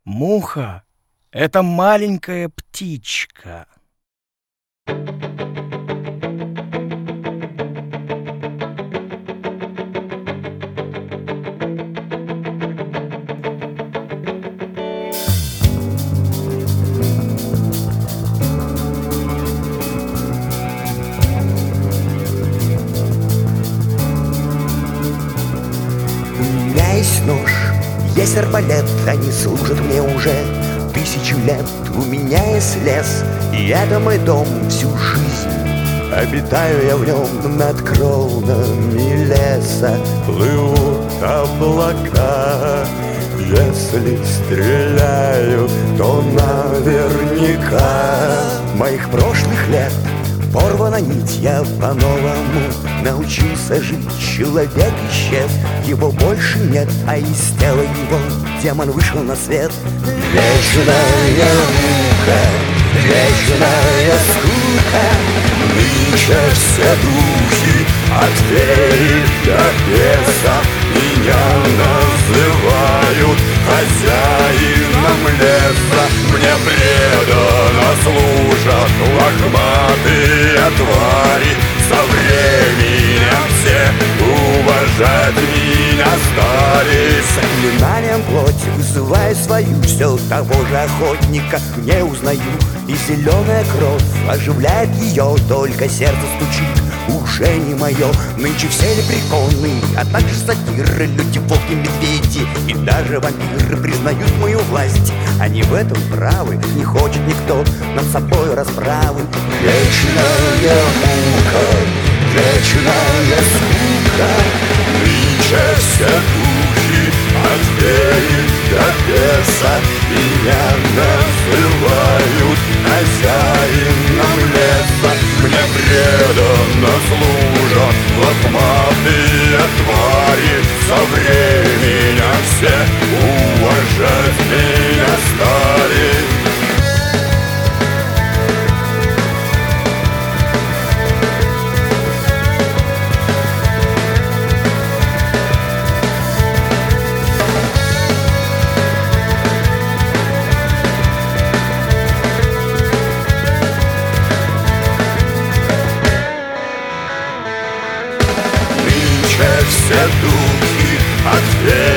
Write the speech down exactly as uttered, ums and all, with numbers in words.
Муха — это маленькая птичка. Есть нож, есть арбалет, они служат мне уже тысячу лет. У меня есть лес, и это мой дом всю жизнь. Обитаю я в нем над кронами леса. Плывут облака. Если стреляю, то наверняка. Моих прошлых лет порвана нить, я по-новому научился жить. Человек исчез, его больше нет, а из тела его демон вышел на свет. Вечная мука, вечная скука, нынче все духи от феи до беса меня называют хозяином леса. Мне преданно служат лохматые твари. Со временем все уважать меня стали. Заклинанием плоти вызываю свою, все того же охотника не узнаю. И зеленая кровь оживляет ее, только сердце стучит, уже не мое. Нынче все лепреконы, а также сатиры, люди, волки, медведи и даже вампиры признают мою власть. Они в этом правы, не хочет никто над собой расправы. Вечная мука, вечная скука, нынче все духи от феи до беса меня называют хозяином леса. Мне преданно служат лохматые твари. Со временем все уважать меня стали. Все духи от феи